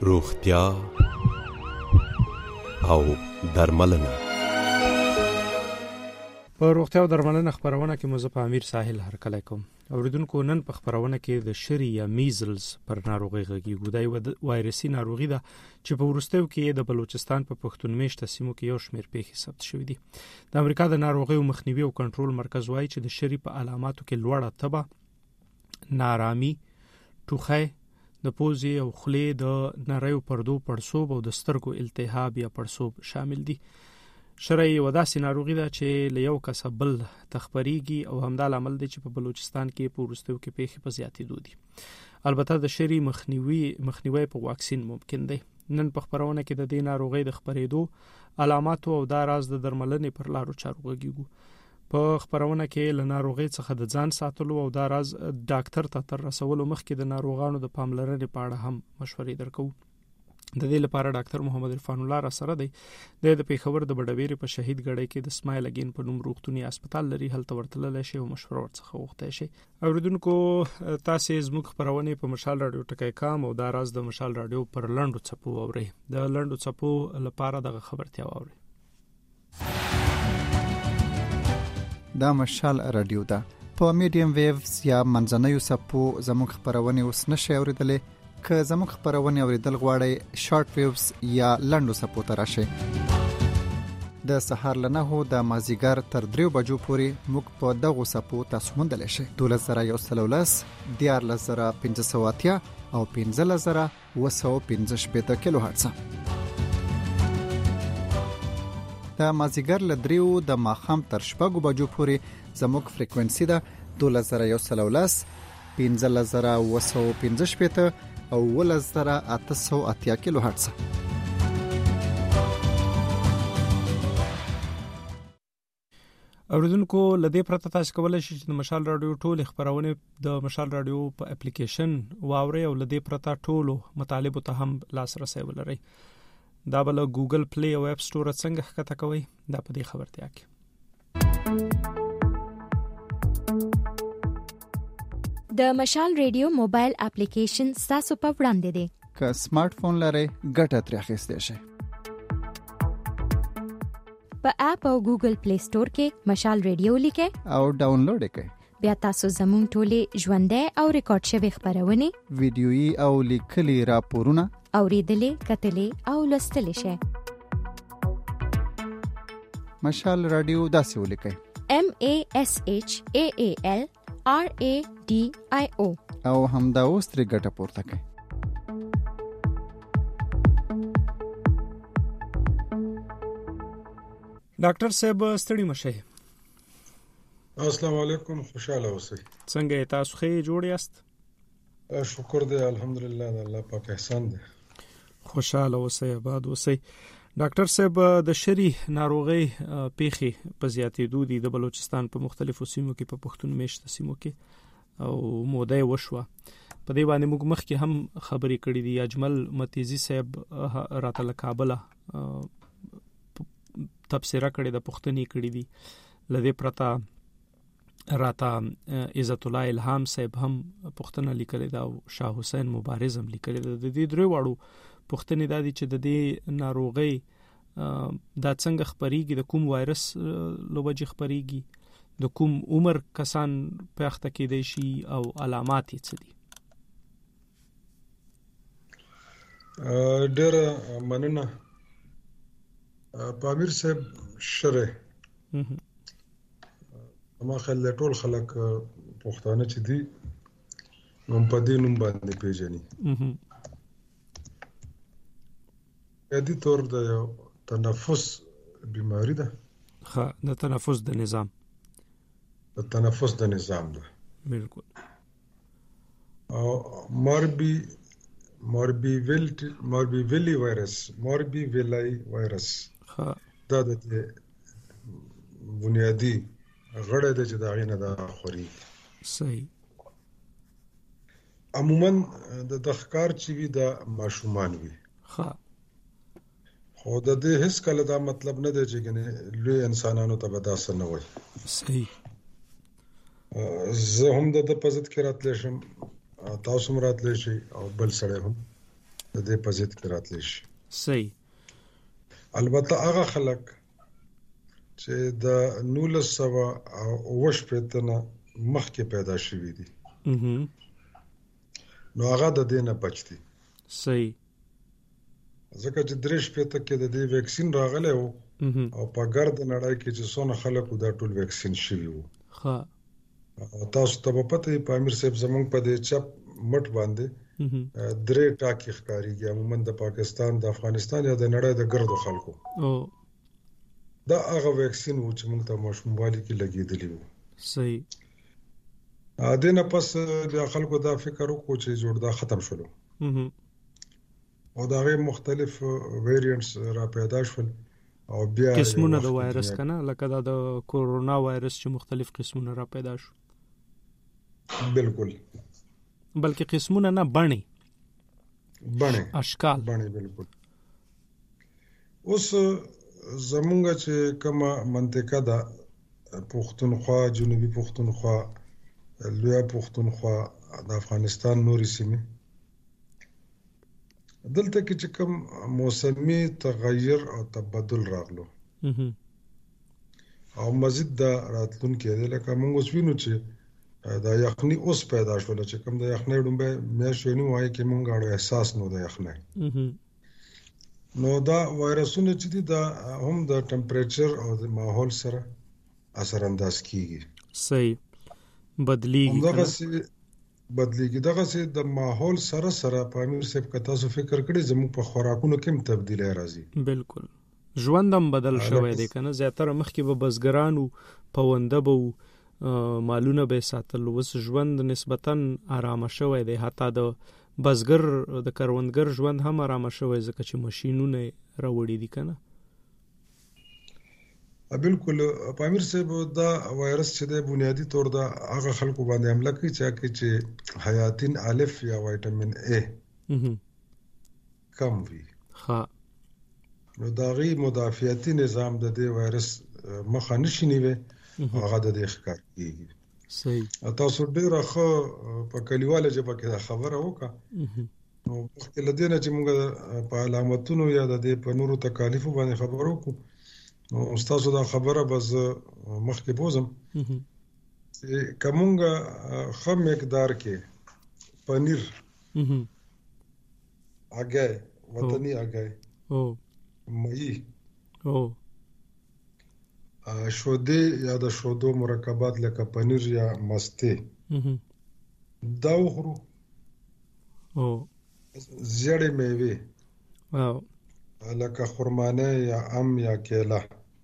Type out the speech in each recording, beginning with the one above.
روغتیا او درملنه. په روغتیا او درملنه خبرونه کې مزه په امیر ساحل هرکلی کوم. اوریدونکو نن په خبرونه کې د شری یا میزلز پر ناروغي غږیږو. دا وایرسي ناروغي ده چې په وروستیو کې د بلوچستان په پښتون میشته سیمو کې یو شمېر پیښې ثبت شوې دي. د امریکا د ناروغي مخنیوي او کنټرول مرکز وایي چې د شری په علاماتو کې لوړه تبه، نارامي، ټوخی، د پوزې او خولې د نریو پردو پړسوب او د سترګو التهاب یا پړسوب شامل دي. شری یو داسې ناروغي ده چې له یو کس بل تخپریږي او همدا لامل دی چې په بلوچستان کې په وروستیو کې پیښې په زیاتېدو دي. البته د شری مخنیوي په واکسین ممکن دی. نن په خبرونه کې د دې ناروغي د خبرېدو علاماتو او د راز د درملنې پر لارو چارو غږیږو. په خبرونه کې له ناروغي څخه د ځان ساتلو او د راز ډاکټر ته تر رسولو مخکې د ناروغانو د پاملرنې په اړه هم مشورې درکو. د دې لپاره ډاکټر محمد عرفان الله را سره دی. د پیښور د بډویری په شهید ګړی کې د سمایل اگین په نوم روغتونی هسپتال لري. هلته ورتللی شي او مشوره ورڅخه وغوښتای شي. اوریدونکو تاسو زموږ خبرونه په مشال رادیو ټکی کام او د راز د مشال رادیو پر لنډو څپو اوري. د لنډو څپو لپاره دغه خبرتیا اوري. دا مشال رادیو ده په میډیم ویوز یا منځنیو څپو زموږ خبرونه اوس نشي اوریدلې. که زموږ خبرونه اوریدل غواړئ شارټ ویوز یا لنډو څپو ته راشئ. د سهار له 9 د مازیګر تر 3 بجو پورې موږ په دغو څپو تاسو موندلی شئ. 12113 14580 او 15715 کیلو هرتز. د مازیګر له 3 د ماښام تر 6 بجو پورې زموږ فریکوئنسي ده 12113 15715 او 11880 کیلو هرتز. اوریدونکو لدې پرته تاسو کولای شئ چې د مشال رادیو ټول خبرونه د مشال رادیو په اپلیکیشن واورئ او لدې پرته ټول مطالب ته هم لاسرسي ولرئ. دا بل ګوګل پلی او اپ سٹور څنګه ښکته کوي دا په دې خبرتیا کې. د مشال ریډیو موبایل اپلیکیشن تاسو په وړاندې دی. که سمارټ فون لرئ ګټه ترې اخیستی شئ. په اپ او ګوګل پلی سٹور کې مشال ریډیو لیکئ او ډاونلوډ کړئ. بیا تاسو زموږ ټولې ژوندۍ او ریکارډ شوی خبرونه، ویډیويي او لیکلي راپورونه اوریدلې، کتلې او لوستلې شئ. مشال رادیو داسې ولیکئ: MASHAAL RADIO او همدا اوس ترې ګټه پورته کړئ. ډاکټر صاحب ستړي مشه. السلام علیکم، خوشاله اوسئ. څنګه تاسو ښه جوړ یاست؟ شکر دی الحمدلله، د الله پاک احسان دی. خوشاله اوسئ، آباد اوسئ. ډاکټر صاحب د شری ناروغي پیښې په زیاتېدو دي د بلوچستان په مختلفو سیمو کې، په پښتون میشته سیمو کې او موده وشوه. په دې باندې موږ مخکې هم خبرې کړې دي. اجمل متیزی صاحب راته له کابل تبصره کړې د پښتني کړې دي. لدې پرتا راته عزت الله الهام صاحب هم پښتنه لیکلې ده او شاه حسین مبارز هم لیکلې ده. د دې درې واړو پښتنې دادي چې د دې ناروغي دا څنګه خبريږي، د کوم وایرس لوبجه خبريږي، د کوم عمر کسان په اخته کې دي شي او علامات یې څه دي. ډېر مننه پامیر صاحب. شره ما خل ټول خلک پښتانه چې دي نو په دې نوم باندې پیژني. یادی طور د تنفس بیماری ده. ها، د تنفس د نظام ده. بالکل. او موربیویلی وایرس ها، دا د بنیادی غړی د چې دا غینه د خوري. صحیح. عموما د ښکار چې وي د ماشومان وي. ها، خو د دې هیڅ کله دا مطلب نه دی چې ګنې لوی انسانانو ته به داسې نه وای. صحیح. زه هم د په ضد کې راتلی شم، تاسو هم راتلی شئ او بل سړی هم. د دې په ضد کې راتلی شي. صحیح. البته هغه خلک چې د 1980 نه مخکې پیدا شوي دي نو هغه د دې نه بچ دي. صحیح. ځکه چې 83 کې د دې ویکسین راغلی و او په ګرد نړۍ کې چې څونه خلک دا ټول ویکسین شوي وو. ها تاسو ته په پته په امیر صاحب زمونږ په دې چپ مټ باندې درې ټاکي ښکاریږي عموما د پاکستان د افغانستان یا د نړۍ د ګردو خلکو. دا هغه ویکسین و چې موږ ته ماشوموالي کې لګېدلی وو. صحیح. د نه پس بیا خلکو دا فکر وکړو چې جوړ دا ختم شولو او دا غي مختلف ویریانټس را پیدا شول او بیا قسمونه د وایرس کنه لکه دا د کورونا وایرس چې مختلف قسمونه را پیدا شو. بالکل. بلکې قسمونه نه بڼې اشکال بالکل. اوس زمونږ چې کومه منطقه ده پښتونخوا، جنوبي پښتونخوا، لویه پښتونخوا، د افغانستان نورې سیمې، دلته کې چې کوم موسمي تغیر او تبدل راغلو او مزید دا راتلونکي دی لکه موږ اوس وینو چې دا یخني اوس پیدا شول چې کوم د یخنۍ ډومبه میاشتې نو وایي کې موږ اړو احساس نو د یخنۍ نو دا وایرسونه چې دي دا هم د ټمپریچر او د ماحول سره اثر انداز کیږي. صحیح. بدلیږي دغه سي د ماحول سره په امیر صاحب کا تاسو فکر کړئ زموږ په خوراکونو کې تبدیلی راځي. بالکل. ژوندم بدل شوی دی کنه. زیاتره مخکې به بزګرانو پونده به مالونه به ساتل، اوس ژوند نسبتاً آرام شوی دی. حتی د بزګر د کروندګر ژوند هم آرام شوی ځکه چې ماشینونه راوړي دي کنه. بالکل. امیر صاحب دا وایرس چې د بنیادی طور دا هغه خلکو باندې حمله کوي چې حیاتین الف یا وایټامین ا کم وي. ها نو دا غي مدافعتي نظام د دې وایرس مخه نشي نیوي هغه د دې ښکار کیږي. صحیح. تاسو ډیره ښه په کلیواله ژبه کې دا خبره وکړه. نو په لدینه چې موږ په علامتونو یا د دې په نورو تکالیفو باندې خبرو وکړو نو استاد دا خبره بس مخکې بوزم چې کومه خام مقدار کې پنیر اگې وطني اگې مې شودې یا د شودو مرکبات لکه پنیر یا مسته دا وخورو زیړې میوه لکه خرمانه یا ام یا کیله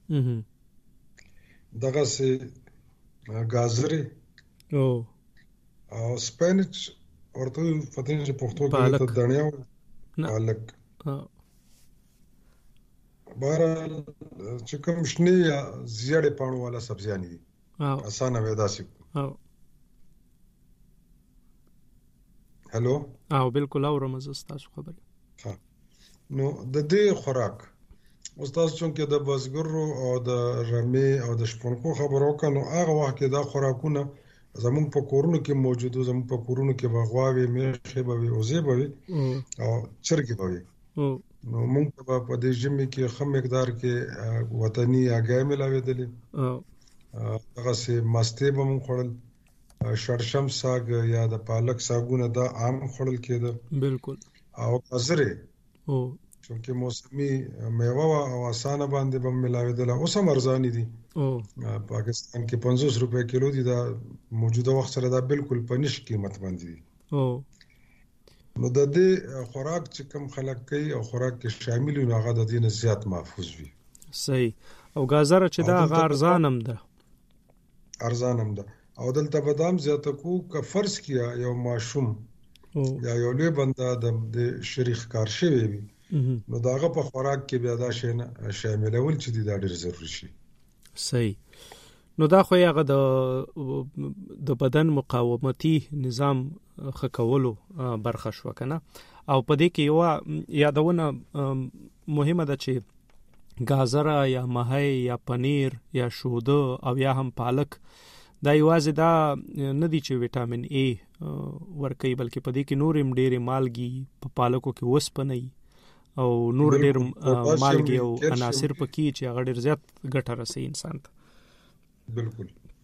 دغه سي گازرې او سپینچ ورته پته چې پښتو کې ته دنیا پالک بار چې کوم شنه یا زیړې پاڼو والا سبزیان دي اسانه ودا سي. هلو. بالکل اورم زه تاسو خبرې. نو د دې خوراک استاد چونکه د بزګرو او د رمې او د شپونکو خبرو کنو هغه وخت کې دا خوراکونه زموږ په کورونو کې موجوده، زموږ په کورونو کې بغواوي، میخه به وي او زیبه وي او چرګي به وي. نو موږ په دې ژمي کې خام مقدار کې وطني اگې ملاوي هغه سي مسته به موږ خورل، شړشم ساګ یا د پالک ساګونه دا عام خورل کېده. بالکل. او گازرې چونکه موسمي میوه او اسانه باندې به ملاویدل اوس هم ارزاني دي. پاکستان کې 50 روپے کیلو دي، دا موجوده وخت سره دا بالکل په نش قیمت باندې دي. نو د دې خوراک چې کم خلک کوي او خوراک کې شامل وي هغه د دې نه زیات محفوظ وي. صحیح. او گازره چې دا ارزانم ده او دلته بادام زیاته کو که فرض کیا یو ماشوم یا یو لوی بنده د شریخ کار شوی وي نو داغه په خوراک کې بیا دا شی نه شاملول چې دا ډېر ضروري شي. صحیح. نو دا خو هغه د بدن مقاومتي نظام خکولو برخه شو کنه. او په دې کې یو یادونه مهمه ده چې گازره یا ماهی یا پنیر یا شوده او یا هم پالک دا یوازې دا نه دی چې وټامین A ورکوي بلکې په دې کې نور هم ډېرې مالګي په پالکو کې وسپنه او نور ډېر مالګي او عناصر پکې چې هغه ډېر زیات ګټه رسوي انسان ته. بالکل.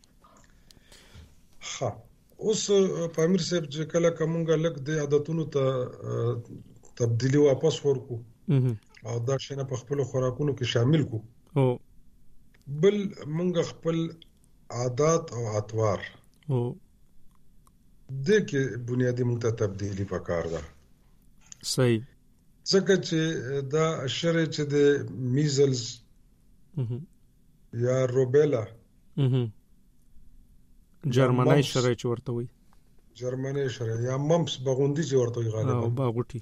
ها اوس پامیر صاحب چې کله کومګه لګ د عادتونو ته تبدیلی واپس ورکو او دا شنه په خپل خوراکونو کې شامل کو او بل مونږ خپل عادت او اطوار او د کې بنیادی مونږ ته تبدیلی پکار ده. صحیح. ځکه چې دا شری چې د میزلز یا روبیلا جرمنی شری چې ورته وي جرمنی شری یا ممپس باغوندي چې ورته وي غالبا باغوټي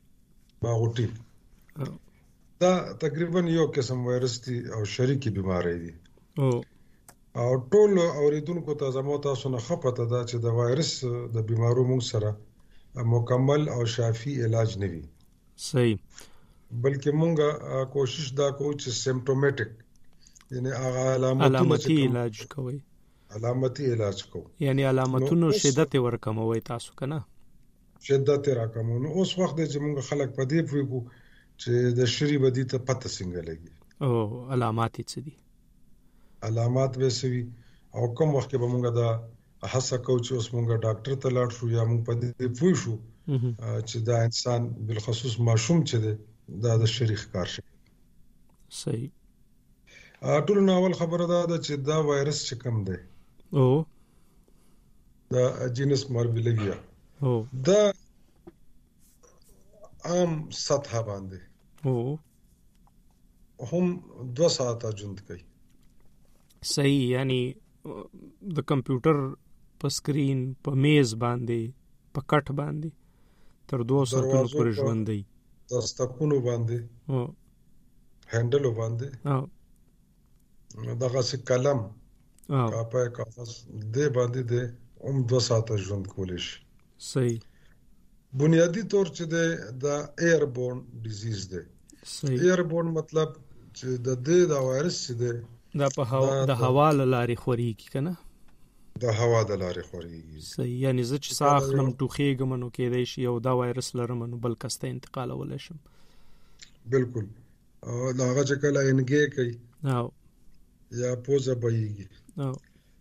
دا تقریبا یو قسم وایرس دی او شریکی بیماری دی او ټول اوریدونکو ته زموږ تاسو نه خپته ده چې د وایرس د بیمارو موږ سره مکمل او شافي علاج نه وي. صحیح. بلکې موږ کوشش دا کوو چې سیمپټومټیک یعنی هغه علامتي علاج کوي. علامتي علاج کوو یعنی علامتونو شدت ورکموي تاسو کنه. شدت راکمو. نو اوس وخت دی چې موږ خلک په دې پوهیږو چې د شری بدی ته پته څنګه لګي او علامات څه دي. علامات به سوي او کوم وخت به موږ دا هڅه کوو چې اوس موږ ډاکټر ته لاړ شو یا موږ په دې پوه شو چې دا انسان بالخصوص ماشوم چې دا د شری ښکار شي. صحیح. ټول ناول خبره ده چې دا وایرس چې کوم دی او دا جینس ماربیلیویا او دا عام سطح باندې او هم 2 ساعته ژوند کوي. صحیح. یعنی د کمپیوټر په سکرین په میز باندې په کټ باندې تر 2 ساعتونو پورې ژوند دی. دستکونو باندې او هندلو باندې او دغه څه قلم کاپای کاغذ دې باندې د 2 ساعته ژوند کولی شي. صحیح. بنیادی طور چې د ایربورن ډیزیز دی. صحیح. ایربورن مطلب چې د دې د وایرس چې دی دا په هوا لارې خوريږي کنه. د هوا د لارې خوريږي. صحیح. یعنی زه چې ساخلم ټوخېږم نو کېدای شي یو دا وایرس لرم نو بل کس ته انتقالولای شم. بالکل. دا هغه چې کله انګې کوي او یا پوزه بهيږي او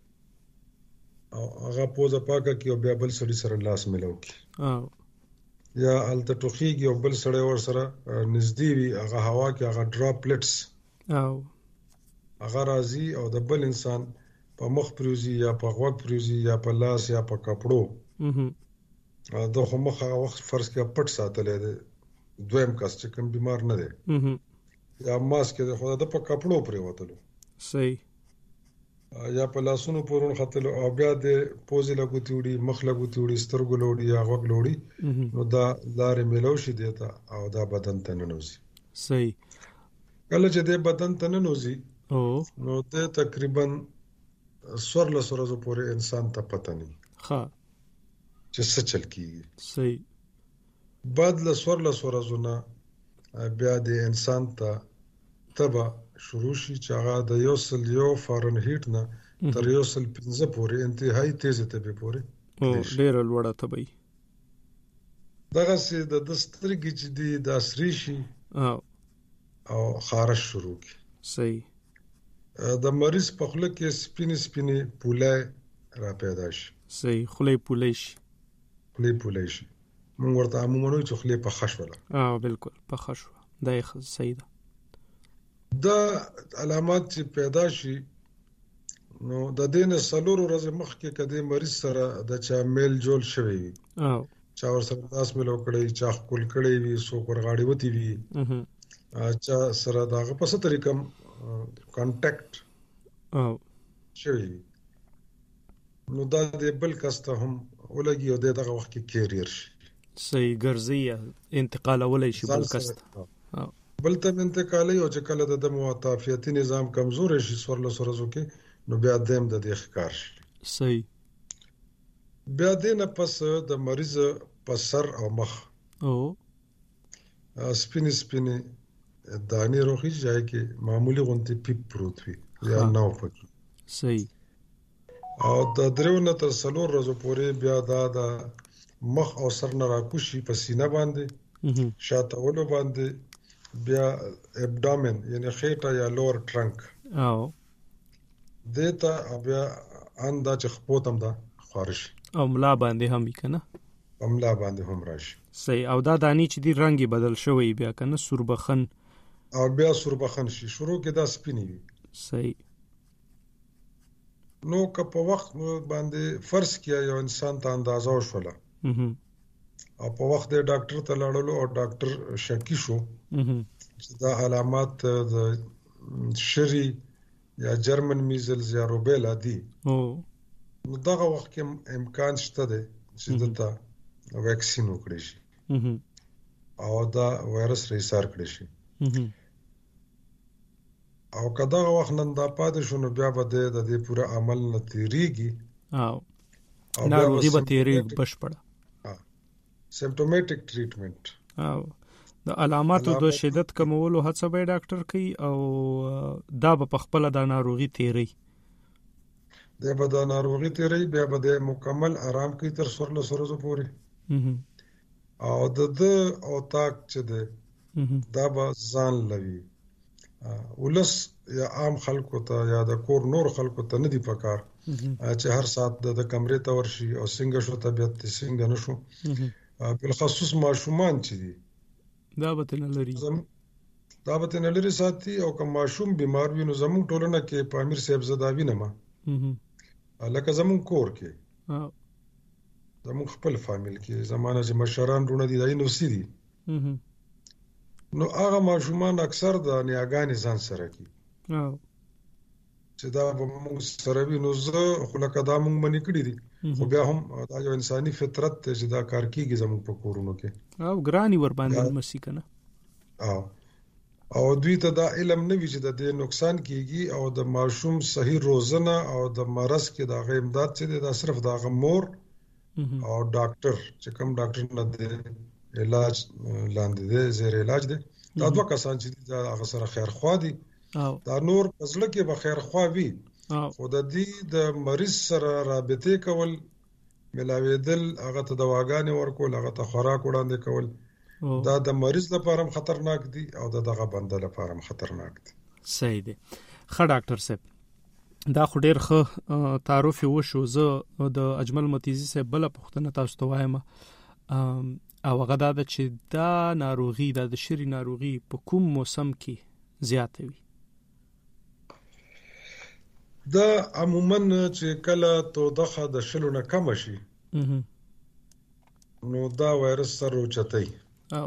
هغه پوزه پاکه کی او بیا بل سړي سره لاس ملو کی او یا الته ټوخیږي او بل سړی ور سره نږدې وي هغه هوا کې هغه ډراپلټس او هغه راځي او د بل انسان په مخ پروزي یا په غوږ پروزي یا په لاس یا په کپړو دا خو مخ هغه وخت فرض کې پټ ساتلې ده دویم کس چې کوم بیمار نه دی یا ماسک د خدای د په کپړو پرې وتلو. صحیح. یا په لاسونو پورون خطلو او بیا د پوزې لګوتې وړي مخ لګوتې وړي سترګو لوړي یا غوږ لوړي نو دا لارې ملو شي دیتا او دا بدن ته ننوزي. صحیح. کله چې د بدن ته ننوزي او نو د تقریبا 14 ورځې پورې انسان ته پته نه ښه چې څه چل کیږي. صحیح. بعد له 14 ورځې نه بیا د انسان ته تبه شروع شي چې هغه د 101 فارنهیټ نه تر 115 پورې انتهایی تیزه تبه پورې ډېر لوړه تبه دغه سي د دسترګې چې د داسري شي او خارش شروع کی. صحیح. د مریض په خله کې سپینې پوله را پیدا شي. صحیح. خله پوله شي. موږ ورته عموماً چې خله په خښوله. بالکل په خښوه. دا صحیح ده. دا علامات چې پیدا شي نو د دې نه 4 ورځې مخکې کده مریض سره د چا میل جول شوی وي چا ور سره داس ملو کړی چا خپل کړی وي سو ورغاړي وتی وي چا سره داغه په څه طریقه کانټیکټ شوی نو دا د بل کسته هم ولګي او دغه وخت کې کیریر شي. صحیح. ګرځي انتقال ولای شي بل کسته بل ته انتقالي او چې کله د معافیتي نظام کمزور شي 14 ورځو کې نو بیا دیم د دې ښکار شي. صحیح. بیا دې نه پس د مریض په سر او مخ او سپینې دانی روخي ځای کې معمولی غونتی پیپ پروت وي یا ناو پکې. صحیح. او د 3 نه تر 4 ورځې پورې بیا دا مخ او سر نه راکوشي په سینه باندې شاته ولو باندې بیا ابډامن یعنی خېټه یا لور ټرنک او دیتا بیا اندا چې خپوتم دا خارش او ملا باندې هم کنه املا باندې هم راشي. صحیح. او دا دانی چې دی رنگي بدل شوی بیا کنه سوربخن او بیا سوربخن شي شروع کې دا سپینی وي. صحیح. نو که په وخت باندې فرض کیا یو انسان ته اندازه وشوله او په وخت د ډاکټر ته لاړلو او ډاکټر شکی شو چې دا علامات د شری یا جرمن میزلز یا روبیلا دي نو دغه وخت کې امکان شته دی چې دته ویکسین وکړي شي او دا وایرس ریسار کړي شي او کدا وخت نن دا پاتې شو نو بیا به د دې پورا عمل نه تیریږي او ناروغي به تیریږي بشپړه سیمپټومټیک ټریټمنټ او د علاماتو د شدت کمولو هڅه به ډاکټر کوي او دا په خپل د ناروغي تیری د به د ناروغي تیری بیا به د مکمل آرام کوي تر 16 ورځې پورې او د او تاک چې ده دا به ځان لوي ولس یا عام خلکو ته یا د کور نور خلکو ته نه دی پکار چې هر سات د کمرې ته ورشي او څنګه شو طبيعت څنګه نشو بل خصوص ماشومان چې دي دا به نه لري ساتي او که ماشوم بیمار وي نو زموږ ټولنه کې په امیر صاحب زداوی نه ما لکه زموږ کور کې زموږ خپل فامیل کې زمانه چې مشران رونه دي دای نو سي دي نو هغه ماشومان اکثر د نیاګانې ځان سره کوي چې دا موږ سره وي نو زه خو لکه دا موږ منې کړی دي خو بیا هم دا یو انساني فطرت ته چې دا کار کیږي زموږ په کورونو کې او ګرانی ور باندې مسي کنه او دوی ته دا علم نه وی چې د دې نقصان کیږي او د ماشوم صحیح روزنه او د مرز کې د غیمداد چې دا صرف د غمور او ډاکټر چې کوم ډاکټر نه دی علاج لاندې دی زیر علاج دی دا دوه کسان چې دا هغه سره خیر خوا دي دا نور پزله کې به خیر خوا وي خو د دې د مریض سره رابطه کول ملاویدل هغه ته دواګانې ورکول هغه ته خوراک وړاندې کول دا د مریض لپاره هم خطرناک دي او دغه بنده لپاره هم خطرناک دي. صحیح دي. ښه ډاکټر صاحب دا خو ډیر ښه تعارف وشو. زه د اجمل متیزی صاحب بل پوښتنه تاسو ته وایم او هغه دا چې دا ناروغي د شری ناروغي په کوم موسم کې زیاته وي؟ دا عموما چې کله تودخه د شلو نه کم شي نو دا وایرس سره اوچتای او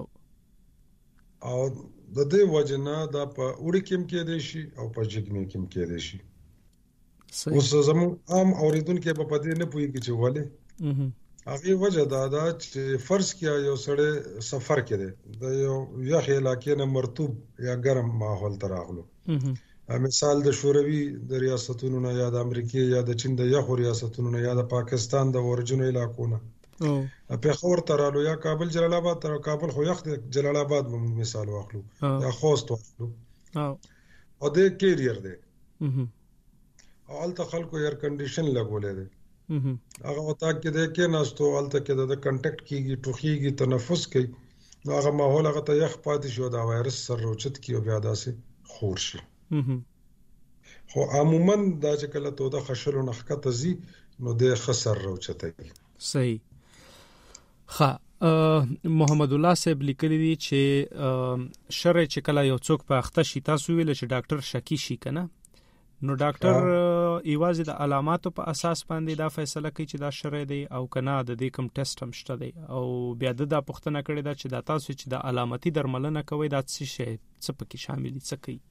د دې وجنه دا په وړي کې کېدې شي او په جګمه کې کېدې شي. اوس زموږ عام اوریدونکو په دې نه پوهیږي چې ولې هغه وجه دا چې فرض کیا یو سړی سفر کړي د یو یخ علاقې نه مرطوب یا ګرم ماحول ته راغلو مثال د شوروي د ریاستونو نه یا د امریکای یا د چین د یخ ریاستونو نه یا د پاکستان د اورجینو علاقو نه په خور ترالو یا کابل جلال آباد تر کابل خو یخ جلال آباد مثال واخلو یا خوست واخلو او د کیریئر دی او الته خلکو ایر کنډیشن لګولې دی هغه وتا کې د کې ناستو الته کې د کنټیکټ کیږي ټوخیږي تنفس کوي نو هغه ماحول هغه ته یخ پاتې شو دا وایرس سره روچت کیو بیا داسې خور شي خو عموما دا چې کله توده خشلو نخکته زی نو د خسر روچتای. صحیح. ښه محمد الله صاحب لیکلی دی چې شرع چې کله یو څوک په اخته شي تاسو ویل چې ډاکټر شکی شي کنه نو ډاکټر ایوازي د علاماتو په اساس باندې دا فیصله کوي چې دا شرع دی او کنه د دې کوم ټیسټ هم شته دی او بیا د پوښتنه کړې دا چې دا تاسو چې د علامتي درملنه کوي دا څه شی څه پکې شامل دي څه کوي؟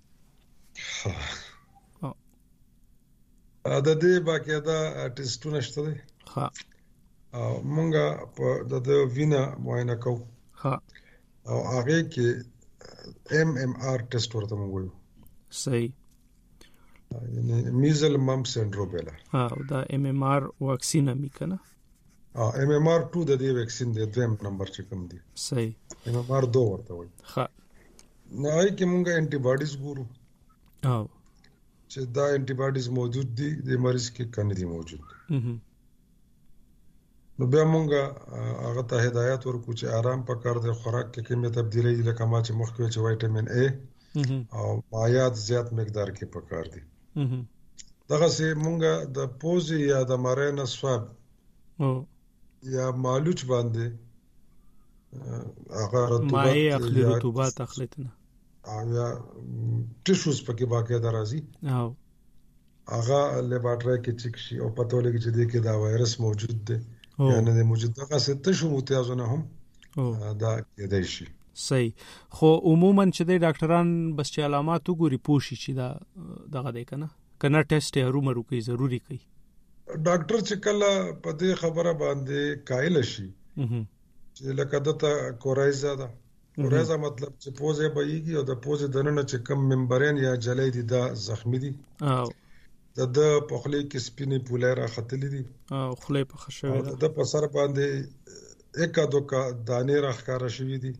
د دې باقاعده ټیسټونه شته دي. ها مونږه د وینا معاینه کوو او هغه کې MMR ټیسټ ورته مونږ وایو. صحیح. یعنی میزل ممپس اند روبیلا دا MMR واکسین می کنه MMR 2 د دې واکسین د دویم نمبر چې کوم دی. صحیح. MMR 2 ورته وایي. ها نو هغه کې مونږه انټي باډیز ګورو چې چې دا انټي باډیز موجود دي د مریض کې کنه دي موجود. نو بیا مونږه هغه ته هدایت ورکو چې آرام پکار دی، خوراک کې کومه تبدیلی لکه ما چې مخکې چې وایټامین A او مایعات زیات مقدار کې پکار دي. دغه سي مونږه د پوزي یا د مارینه سواب یا مالوچ باندې هغه رطوبات اخلتنه یا ټیشوز پکې باقاعده راځي هغه لیبارټری کې چیک شي او پته ولګي چې دې کې دا وایرس موجود دی یا نه موجود. دغه څه تشو متیازونه هم دا کېدای شي. صحیح. خو عموما چې د ډاکټران بس چې علامات وګوري پوښي چې دا دغه دی کنه ټیسټ یې رومرو کوي ضروری کوي. ډاکټر چې کله په دې خبره باندې قائل شي چې لکه دته کورایزا ده، کورایزا مطلب چې پوزه بهيږي او د پوزه دننه چې کم ممبرین یا جلې دي دا زخمی دي د پخلی کې سپینې پولې را خطلې دي او خلې په خښوي ده د په سر باندې اکا دوکا دانې را ښکارا شوې دي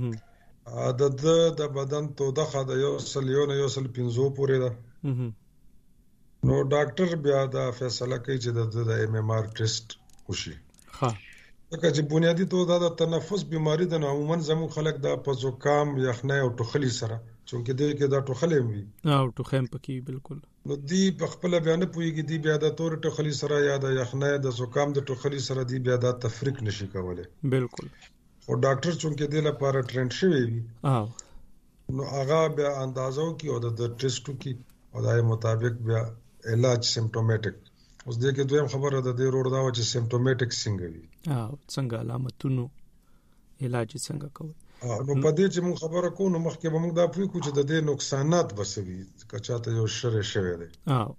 د بدن توده د یو سل 5 پورې ده. نو ډاکټر بیا دا فیصله کوي چې د ایم ایم آر ټیسټ وشي. لکه چې بنیادی توده د تنفس بیماری د عموما زموږ خلک د پزوکام یخنۍ او ټوخلی سره چونکه دې کې دا ټوخلی وي او ټوخم پکې بالکل نو دی په خپل بیان پويږي دی بیا د تور ټوخلی سره یا د یخنۍ د زوکام د ټوخلی سره دی بیا د تفریق نشي کولای. بالکل. او ډاکټر چونکه دې لپاره ټرینډ شوی وي نو هغه بیا اندازو کې او د ټیسټو کې او دای مطابق بیا علاج سیمپټومټیک. اوس دې کې دویم خبره ده د روړ دا چې سیمپټومټیک څنګه وي څنګه علامتونو علاج څنګه کوي. نو په دې چې موږ خبره کوو نو مخکې به موږ دا پوي کو چې د دې نقصانات بسوي کچاته یو شر شوی دی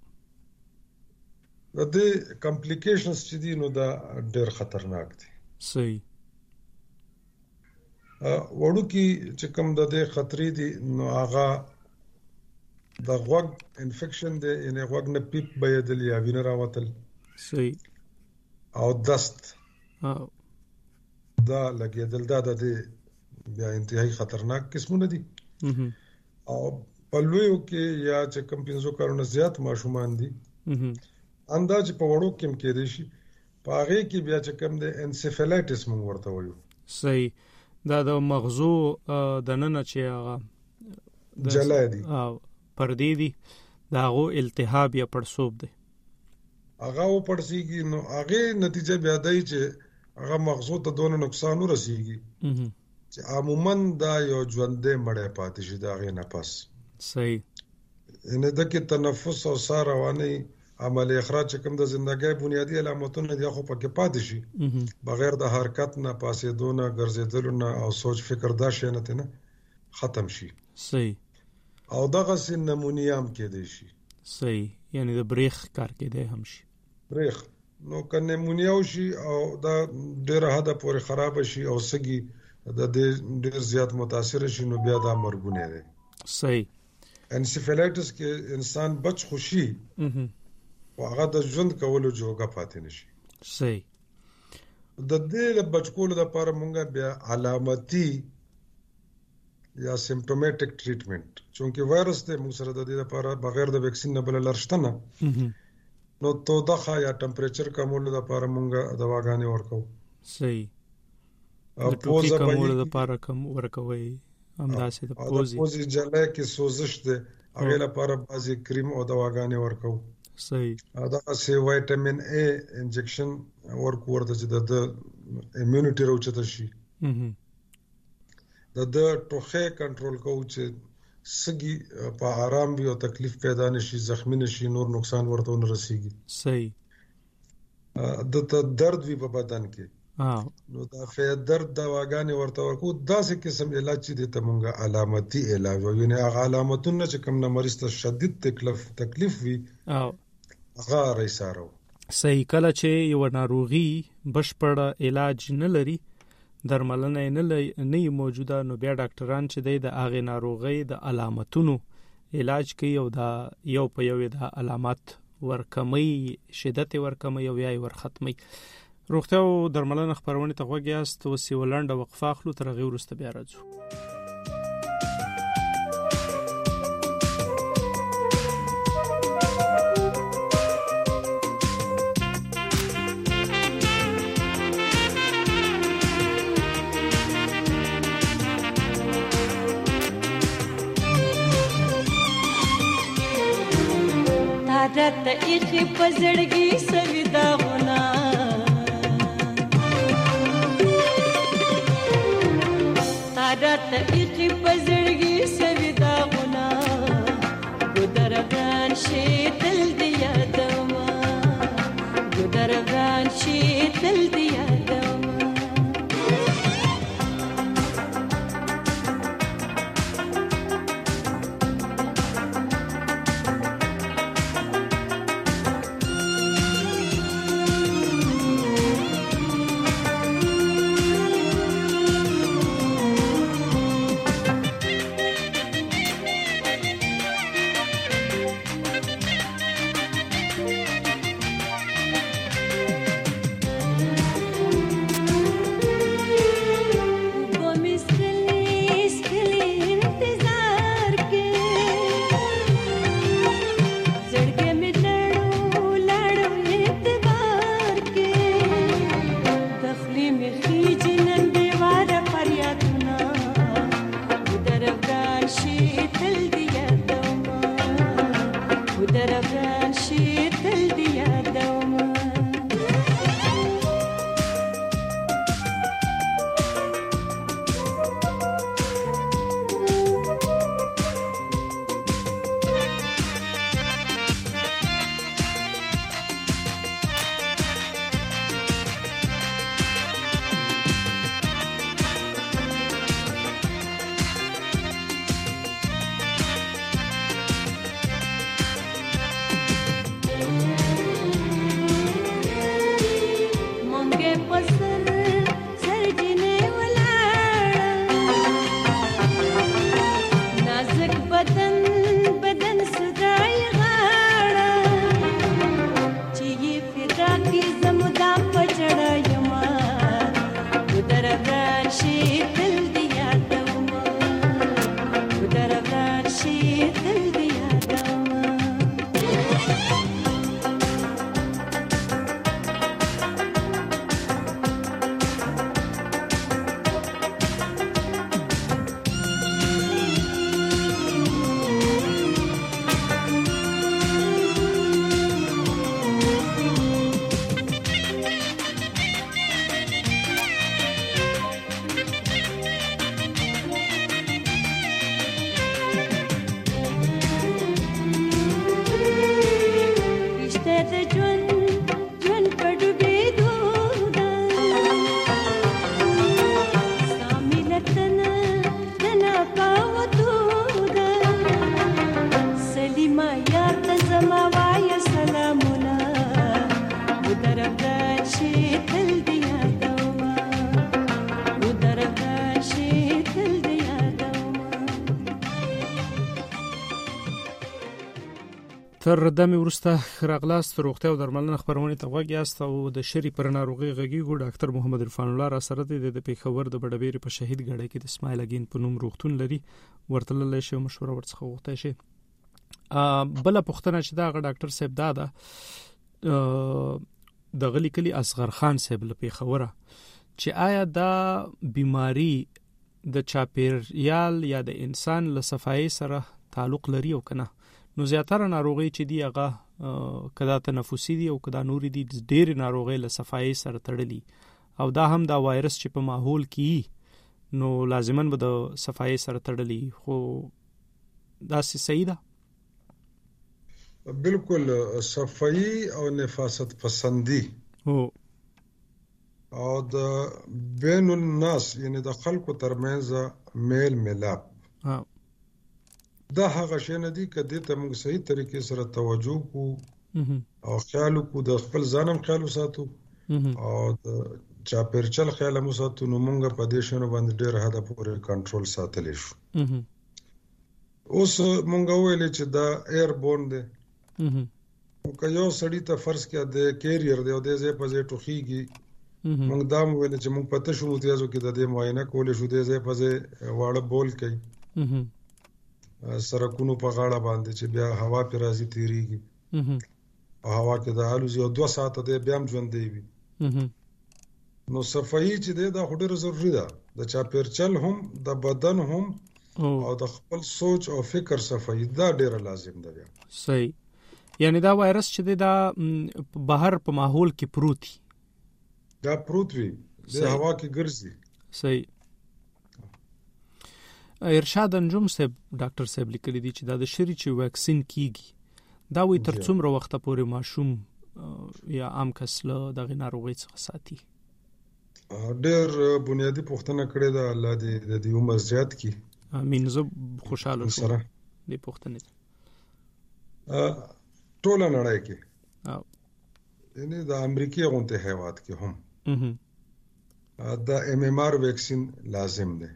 د دې کمپلیکیشنز چې دي نو دا ډېر خطرناک دي. صحیح. وړو کې چې کوم د دې خطرې دي نو هغه د غوږ انفیکشن دی یعنی غوږ نه پیپ بهدل یا وینه راوتل. صحیح. او دست دا لګیدل دا د بیا انتهایی خطرناک قسمونه دي. او په لویو کې یا چې کم 5 کارونه زیات ماشومان دي انداز په وړو کې کېدې شي په هغه کې بیا چې کم د انسیفلایټس موږ ورته وایو. صحیح. دا د مغزو د نن چې هغه جلای دي او پردې دي داغو التهاب یا پړسوب دي هغه و پړسیږي نو هغه نتیجه بیا دی چې هغه مغزو ته دونه نقصان ورسیږي چې عموما دا یو ژوندې مړې پاتې شي دا غي نه پس. صحیح. ان د کې تنفس او ساه رواني عمل اخراج کوم د ژوندۍ بنیادی علامتونه دي خو پکې پاتې شي بغیر د حرکت نه پاسېدونه ګرځېدلونه او سوچ فکر دا شي نه ختم شي. صحیح. او دغه سن نمونیام کې دی شي. صحیح. یعنی د بریخ کار کې دی هم شي بریخ نو کنه نمونیا شي او دا ډېر حد پورې خراب شي او سګي د ډېر زیات متاثر شي نو بیا دا مرګونه دي. صحیح. انسیفلایټس کې انسان بچ خوشي او هغه د ژوند کولو جوګه پاتې نشي. صحیح. د دې بچ کولو لپاره مونږ بیا علامتي یا سیمپټومټیک ټریټمنټ چونکه وایرس ته موږ سره د دې لپاره بغیر د ویکسین نه بل لرشته نه نو توده یا ټمپریچر کمولو لپاره مونږ دواګانې ورکو. صحیح. د ټوخي کمولو لپاره کوم ورکوي همداسې د پوزي جلای کې سوزش ده هغه لپاره بعضی کریم او دواګانې ورکو. صحیح. دا سه وایټامین A انجکشن ورکورته چې د ایمونټی راوچته شي د ټوخه کنټرول کوي چې سګي په آرام وي او تکلیف پیدا نشي زخمی نشي نور نقصان ورته نه رسیږي. صحیح. د درد وی په بدن کې نو دا فعال درد دواګانې ورته ورکو داسې قسم علاج چې د تمونګه علامتي علاج ویني هغه علامتونه چې کوم مریض ته شدید تکلیف وي هغه رئیسارو. صحیح. کله چې یو ناروغي بشپړ علاج نه لري درملنه نه موجوده نو بیا ډاکټران چې د هغه ناروغي د علامتونو علاج کوي او دا یو په یو د علامات ورکمي شدت ورکمي او یا ورختمي. روغتیا او درملنه خبرونه ته غوږیاست او سی ولنډه وقفه اخلو تر غو ورسته بیا راځو. تارت ایخی پزړګي سوي داغونه تارت ایخی پزړګي سوي داغونه ګدرغان شي تل دی یادما ګدرغان شي تل دی یادما تر دمه ورسته راغلاست روغتیا او درملنه خبرونه ته وګیاست او د شری پر ناروغي غږیږو ډاکټر محمد عرفان الله را سره د پیښور د بډبېری په شهید غړې کې د اسماعیل اگین په نوم روغتون لري ورته له شی مشوره ورڅخه وغوښته شي بل پښتنه چې دا ډاکټر صاحب دا د غلی کلی اصغر خان صاحب له پیښوره چې آیا دا بیماری د چاپیریال یا د انسان له صفایي سره تعلق لري او کنه نو زیاتره ناروغي چې دی هغه کدا تنفسي دي او کدا نوري دي ډېر ناروغي له صفایي سره تړلي او دا هم دا وایرس چې په ماحول کې نو لازمن به د صفایي سره تړلي خو دا صحیح ده بالکل صفایي او نفاست پسندي او د بین الناس یعنی د خلکو ترمنځ میل ملاپ دا هغه شی نه دي کدی ته موږ صحیح طریقې سره توجه کو او خیال کو د خپل ځانم خیال وساتو او د چاپیرچل خیال مو ساتو نو موږ په دې شنو باندې ډېر حد پورې کنټرول ساتلی شو اوس موږ ویل چې دا ایر بورن دی او که یو سړی ته فرض کړه د کیریئر دی او د ځای په ځای ټوخیږي موږ دا ویل چې موږ پته شو متیازو کې د دې معاینه کولې شو د ځای په ځای واړه بول کوي سرکونو په غاړه باندې چې بیا هوا پر راځي تیریږي او هوا کې د الوزي او 2 ساعته د بیا هم ژوند دی نو صفایي چې دا ډېر ضروری ده د چاپیرچل هم د بدن هم او د خپل سوچ او فکر صفایي دا ډېر لازم ده بیا صحیح یعنی دا وایرس چې دا بهر په ماحول کې پروت دی، دا پروت وي د هوا کې ګرځي. صحیح. ارشاد انجم صاحب ډاکټر صاحب لیکلی دی چې دا د شری چې واکسین کیږي دا وي تر څومره وخت پورې ماشوم یا عام کس له دغه ناروغي څخه ساتي. ډېر بنیادی پوښتنه کړې ده، الله دې د دې عمر زیات کړي. امین. زه خوشاله شوم دې پوښتنې ټول نړۍ کې یعنی د امریکای غونډه هیواد کې هم دا MMR ویکسین لازم دی.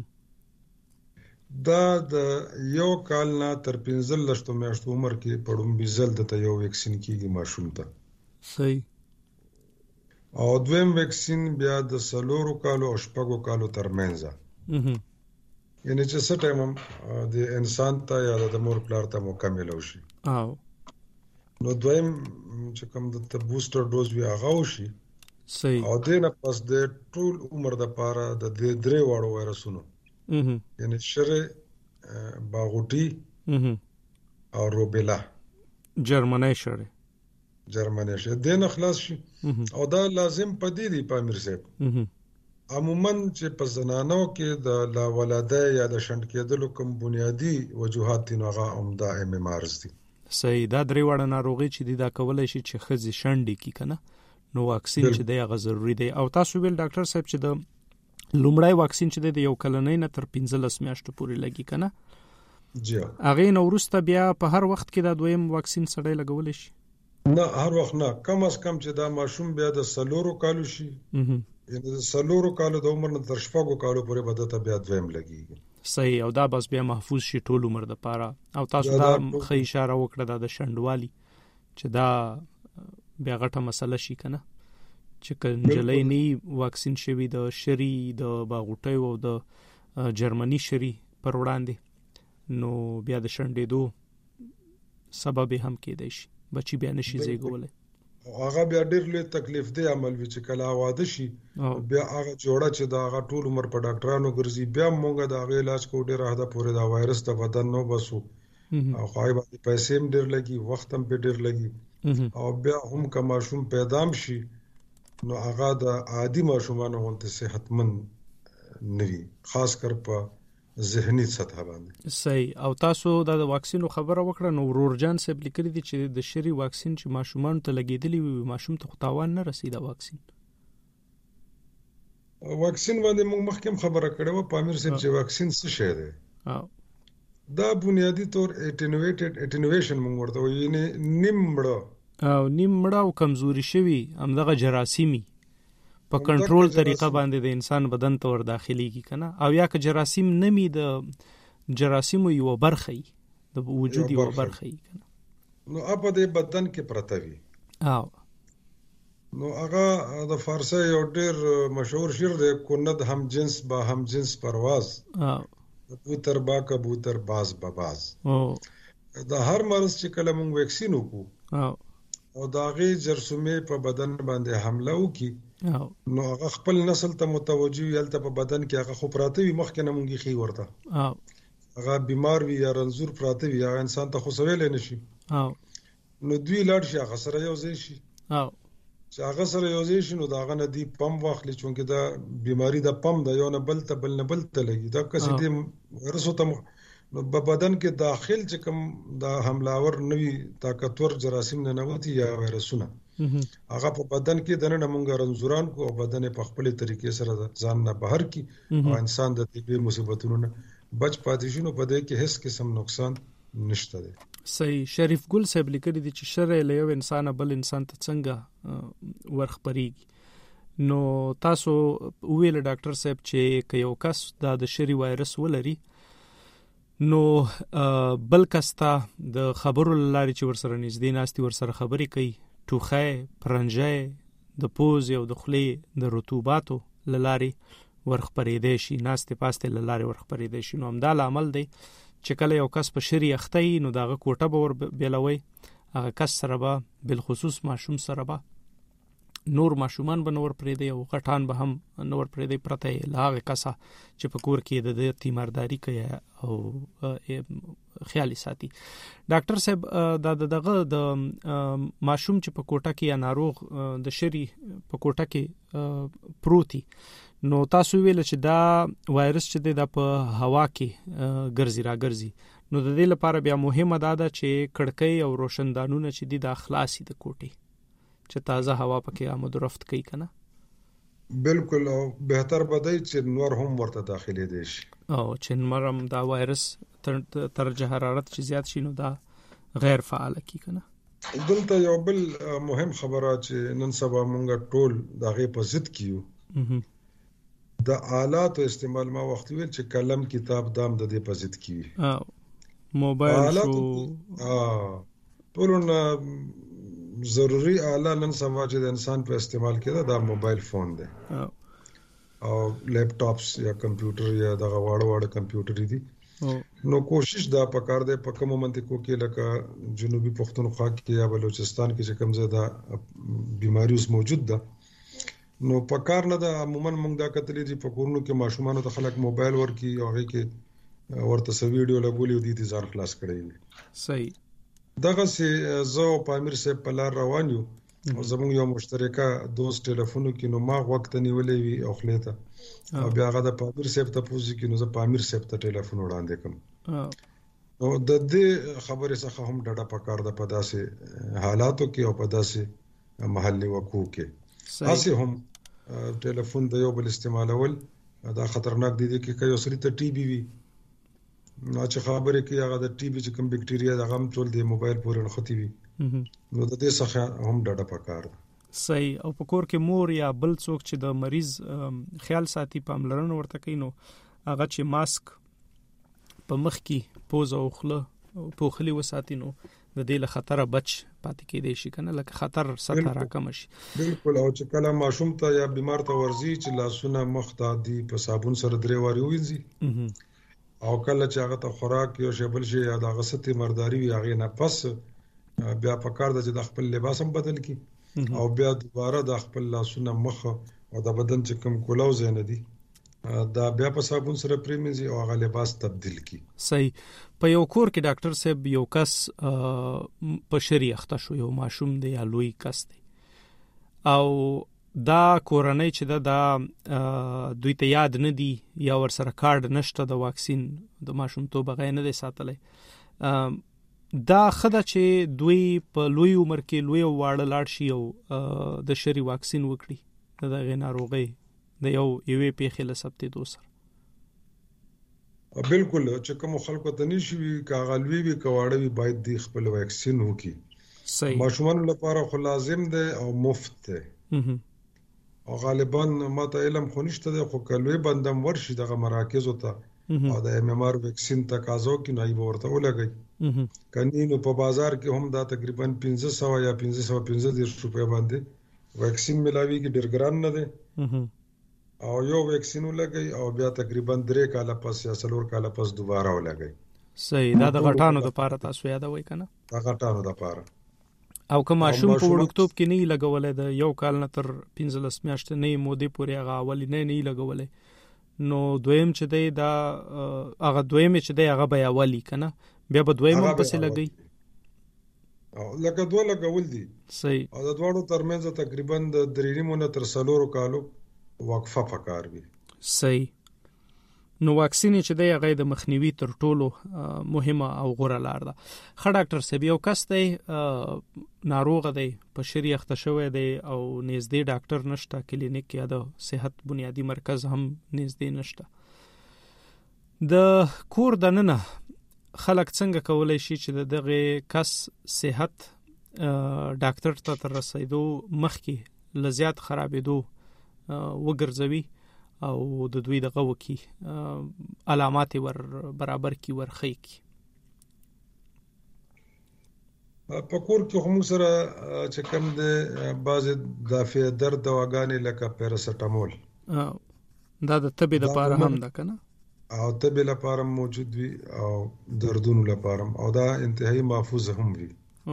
دا د یو کال نه تر 15 میاشتو عمر کې پړم بيزل د یو ویکسین کیږي ماشوم ته. صحیح. او دویم ویکسین بیا د 4 کالو او 6 کالو ترمنځ یعنی چې څه ټایم د انسان ته یا د مور پلار ته مکمل وشي. نو دویم چې کوم د بوستر ډوز وی هغه وشي. صحیح. او د نه پس د ټول عمر د پاره د 3 واړو وایرسونو یعنی شری، باغوټي او روبیلا، جرمنی شری د نه خلاص شي. او دا لازم پدې دی پامیر صاحب. عموما چې په زنانو کې د لا ولاده یا د شنډ کېدلو کوم بنیادی وجوهات دي هغه عمده MMRs دي. صحیح. دا درې وړه ناروغي چې دي دا کولای شي چې خزي شنډي کی کنه، نو واکسین چې دی هغه ضروری دی. او تاسو ویل ډاکټر صاحب چې د لومړی واکسین چې د یو کلنۍ نه تر 15 میاشتو پورې لګي کنه، جی هغه نو وروسته بیا په هر وخت کې دا دویم واکسین سړی لګول شي؟ نه، هر وخت نه. کم از کم چې دا ماشوم بیا د 4 کالو شي، یعنی د 4 کالو د عمر نه تر 6 کالو پورې به د بیا دویم لګي. صحیح. او دا بس بیا محفوظ شي ټول عمر د پاره. او تاسو دا خې اشاره وکړه د شندوالي چې دا بیا غټه مسله شي کنه، چې کنجلې نه واکسین شوی د شری، د باغوټي او د جرمني شری پر وړاندې، نو بیا د شندېدو سبب هم کېدای شي، بچي بیا نشي زیږولای. هغه بیا ډېر لوی تکلیف دی عمل وی چې کله واده شي بیا هغه جوړه چې دا هغه ټول عمر په ډاکټرانو ګرځي، بیا موږ دا غي علاج کو ډېر هدا پورې دا وایرس د بدن نو بسو او خای باندې پیسې هم ډېر لګي، وخت هم په ډېر لګي. او بیا هم که ماشوم پیدام شي نو هغه د عادي ماشومانو غونډه صحتمند نوي، خاص کر په ذهني سطح باندې. صحیح. او تاسو د واکسینو خبره وکړه، نو ورورجان صاحب لیکلي دي چې د شری واکسین چې ماشومان ته لګیدلی وي ماشوم ته تاوان نه رسیدا. واکسین باندې موږ مخکې خبره کړې و پامیر صاحب چې واکسین څه شی دی. دا بنیادی طور اټینویشن موږ ورته وایو، یعنی نیم مړه او کمزوري شوی همدغه جراثیمي په کنټرول طریقه باندې د انسان بدن ته ور داخليږي کنه. او یا که جراثیم نمی د جراثیمو یو برخه د وجود یو برخه کنه، نو په دې بدن کې پرته وي. نو هغه د فارسی یو ډېر مشهور شعر دی، کند هم جنس با هم جنس پرواز، کبوتر با کبوتر باز با باز. دا هر مرض چې کله موږ ویکسین وکړو او دا غي جرثومه په بدن باندې حمله وکړي نو هغه خپل نسل ته متوجي یلته په بدن کې هغه خو پراته وي، مخکې نه مونږی خي ورته هغه بیمار وي یا رنځور پراته وي، هغه انسان ته خو سویل نه شي. نو دوی لاړ شي هغه سره یو ځای شي، چې هغه سره یو ځای شي نو دا هغه نه دی پم واخلي، چونکه دا بیماری د پم د یو نه بل ته لګي. دا کسي دې ورسو ته نو په بدن کې داخل چې کوم د حملاور نوي طاقتور جراثیم نه نوتی یا وایرسونه هغه په بدن کې دنه مونږ رنځوران کو او بدن په خپل طریقې سره ځان نه بهر کی او انسان د دې مصیبتونو نه بچ پاتې شي، نو په دې کې هیڅ قسم نقصان نشته دی. صحیح. شریف ګل صاحب لیکلی دي چې شر له یو انسان بل انسان ته څنګه ورخپریږي. نو تاسو ویل ډاکټر صاحب چې یو کس د شری وایرس ولري نو بل کستا د خبرو لاري چې ورسره نږدې ناستي ورسره خبري کوي، ټوخه، پرنجه، د پوز او د خولې د رطوباتو لاري ورخپریدې شي، ناستي پاسته لاري ورخپریدې شي. نو همدا عمل دی چې کله یو کس په شری اختی نو دغه کوټه به ور بیلوي، هغه کس سره به بل خصوص ماشوم سره به نور ماشومان به نور پرېدي او غټان به هم نور پرېدي پرته لاغه کسه چې په کور کې د تیمارداری کوي او خیال ساتي. ډاکټر صاحب دغه د ماشوم چې په کوټه کې یا ناروغ د شری په کوټه کې پروتي، نو تاسو ویل چې دا وایرس چې د په هوا کې ګرځي نو د دې لپاره بیا مهمه ده چې کړکۍ او روشندانونه چې د خلاصي د کوټې چې تازه هوا پکې آمد و رفت کوي کنه. بالکل، او بهتر بدای چې نور هم ورته داخلي دي شي او چې نورم دا وایرس درجه حرارت چې زیات شي نو دا غیر فعال کی کنه. دلته یو بل مهم خبره چې نن سبا مونږ ټول دغه په ضد کیو د آلاتو استعمال. ما وخت ویل چې قلم کتاب دام د دې په ضد کیوي، موبایل شو ټولونه ضروری آله نن سبا چې د انسان په استعمال کېده دا موبایل فون دی او لیپټاپس یا کمپیوټر یا دغه واړه کمپیوټر دي. نو کوشش دا پکار دی په کومو منطقو کې لکه جنوبي پښتونخوا کې یا بلوچستان کې چې کوم ځای دا بیماری اوس موجود ده، نو پکار نه ده عموما موږ دا کتلې دي په کورونو کې ماشومان ته خلک موبایل ورکي او هغه کې ورته سو ویډیو لګولې دي ځان خلاص کړی. صحیح. دغه سه زه او پامیر صاحب په لار روان یو او زموږ یو مشترکه دوست ټلیفون کې نو ما وخت نیولې وی او خلیته او بیا هغه د پامیر صاحب ته پوښتنه کې نو زه پامیر صاحب ته ټلیفون وړاندې کوم او د دې خبرې څخه هم ډډه پکار ده په داسې حالاتو کې او په داسې محلي وقوع کې. اسی هم ټلیفون د یو بل استعمالول دا خطرناک دي کې کوي سړی ته ټي بي وي نو چې خبرې کې هغه د ټي بي چې کوم بکټیریا د غم ټول د موبایل پورې نختی وي نو د دې څخه هم ډډه پکار ده. صحیح. او په کور کې مور یا بل څوک چې د مریض خیال ساتي پاملرنه ورته کوي نو هغه چې ماسک په مخ کې پوز او خله پوخلی وساتي نو د دې له خطر بچ پاتې کېدې شي کنه، لکه خطر سطح راکم شي. بالکل. او چې کله ماشوم ته یا بیمار ته ورزي چې لاسونه مخ ته دی په صابون سره درې واري وینځي او کله چې هغه ته خوراک یو شبل شي یا د غسته مرداري وي هغه نه پس بیا پکار ده چې د خپل لباس هم بدل کی او بیا دوباره د خپل لاسونه مخ او د بدن چې کوم کولاو زنه دي دا بیا په صابون سره پریمنځي او هغه لباس تبدیل کی. صحیح. په یو کور کې ډاکټر صاحب یو کس په شری اخته شو، یو ماشوم دی یا لوی کس دی او دا کورنۍ چې دا دوی ته یاد نه دی یا ور سره کارت نشته د واکسین د ماشوم تو بغیر نه دی ساتلی، دا خدای چې دوی په لوی عمر کې لوی واړه لاړ شي او د شری واکسین وکړي د غیر ناروغي د یوې پیښې له ثبتې دوسر. بالکل. چې کوم خلکو ته نشي کاغلوي وی کواړه وی باید د خپل واکسین وکړي. صحیح. ماشومان لپاره خو لازم ده او مفت ده او غالبا ما ته علم خو نشته ده، خو کلوي بندم ورشي دغه مراکزو ته او د MMR ویکسین تقاضا کې نه یې ورته ولګي کني نو په بازار کې هم دا تقریبا 1500 یا 1550 روپیا باندې ویکسین ملاوي کې ډیر ګران نه ده او یو ویکسین ولګي او بیا تقریبا 3 کاله پس یا 4 کاله پس دوباره ولګي. صحیح. دا د غټانو د پاره تاسو یادوي کنه، دا غټانو د پاره او که ماشوم په وړکتوب کې نه لګولې د یو کال نه تر 15 میاشتې نه مودې پورې هغه اولی نه لګولې نو دویم چې دی دا هغه دویم چې دی هغه بیا ولی کنه بیا به دویم پسې لګي او لکه دوه لګول دي. صحیح. او د دوړو ترمنځ تقریبا د 3 مونه تر 4 کالو وقفه پکار وي. صحیح. نو واکسین چې دی هغه د مخنیوي تر ټولو مهمه او غوره لار ده. خا ډاکټر صاحب یو کس دی ناروغ دی په شری اخته شوی دی او نږدې ډاکټر نشته، کلینیک یا د صحت بنیادی مرکز هم نږدې نشته، د کور دننه خلک څنګه کولای شي چې دغه کس صحت ډاکټر ته تر رسیدو مخکې لزیات خرابېدو وګرځوي او د دوی دغه وکی علامات ور برابر کی ورخی کی. په کور کې هم سره چې کوم د بعض دافع درد دواګانې لکه پیراسټامول دا د طبي لپاره هم ده کنه او طبي لپاره موجود وي او دردونو لپاره او دا انتهایی محفوظ هم وي.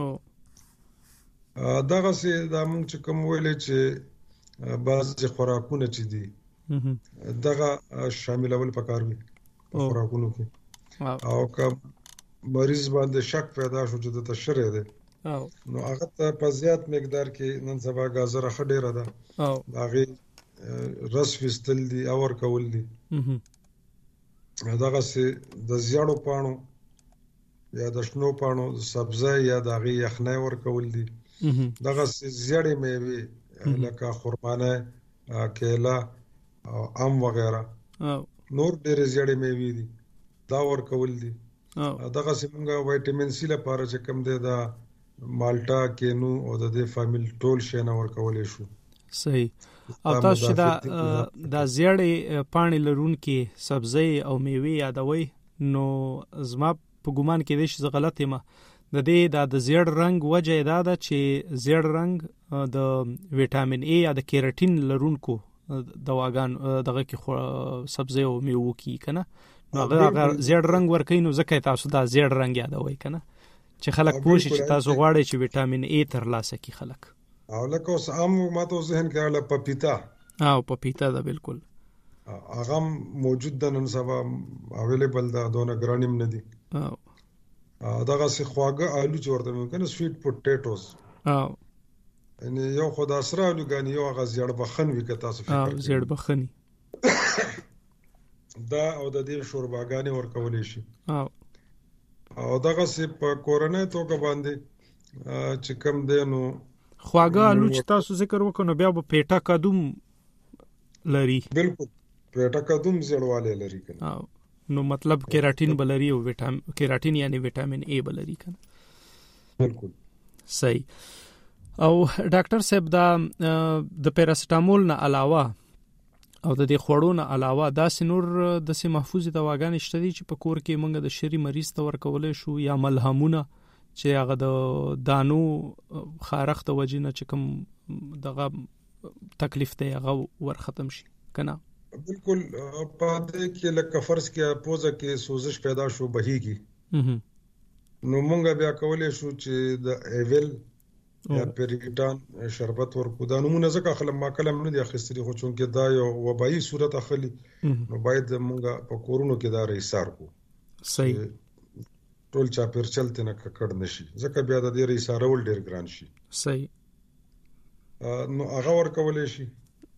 دغه سي دا موږ چې کوم ویلې چې بعض خوراکونه چې دي دغه شاملول پکار وي په خوراکونو کې او که مریض باندې شک پیدا شو چې د تشری دی نو هغه ته په زیات مقدار کې نن سبا گازره خډيره ده هغه رس وستل دي اور کول دي دغه سي د زیړو پانو یا د شنو پانو سبزی یا د هغه یخنۍ ور کول دي دغه سي زیړې میوه لکه خرمانه کیلا او ام وغیرہ نور ډېر زیړې میوه دي دا ور کول دي دغه سي موږ وټامین سی لپاره چې کوم دی دا مالټا کینو او د دې فامیل ټول شي نه ور کولې شو صحیح او تاسو چې دا زیړې پانی لرونکي سبزی او میوه یادوي نو زما په ګومان کې دې چې غلط یم د دې د زیړ رنگ وجه دا ده چې زیړ رنگ د وټامین ای یا د کیراتین لرونکو دواګان دغه کې سبزی او میوه کې کنه نو هغه زیړ رنگ ورکې نو ځکه تاسو دا زیړ رنگ یادوي کنه چې خلک پوښي چې تاسو غواړئ چې وټامین ای ترلاسه کړي خلک او لکه اوس عام ماته ذهن کې راغله پپیتا پپیتا دا بالکل هغه موجود ده نن سبا اویلیبل ده دونه ګرانیم نه دي دغه سي خواږه آلو چې ورته ممکنه سویټ پټیټوز ان یو خدای سره آلو غاني یو هغه زیړ بخن وی که تاسو فکر کوئ زیړ بخنی دا او د دې شورباګانې ورکولې شي او دغه سي په کورنۍ توګه باندې چې کوم دی نو خواږه آلو چې تاسو ذکر وکړو بیا په پیټا کدوم لري بالکل پیټا کدوم زړواله لري کنه نو مطلب کیراتین بلري او کیراتین یعنی وټامین ای بلري کنه بالکل صحیح او ډاکټر صاحب دا د پیراسټامول نه علاوه او د دې خوړو نه علاوه دا سنور د سي محفوظ دواګانې شته دي چې په کور کې موږ د شری مریض ته ورکولې شو یا ملهمونه چې هغه د دانو خارخ ته وجنه چې کوم دغه تکلیف ته هغه ور ختم شي کنه بالکل پاتې کې لکه فرض کې پوزه کې سوزش پیدا شو بهيږي نو موږ بیا کولې شو چې د ایول یا پیریټان شربت ورکو دا نمونه ځکه خلک ما کلم نه دي اخیستري خو چون کې دا یو وبایي صورت اخلي نو باید موږ په کورونو کې دا ریسار کو صحیح ټول چا پیر چلته نه کړ نشي ځکه بیا د دې ریسارول ډیر ګران شي صحیح نو هغه ورکولې شي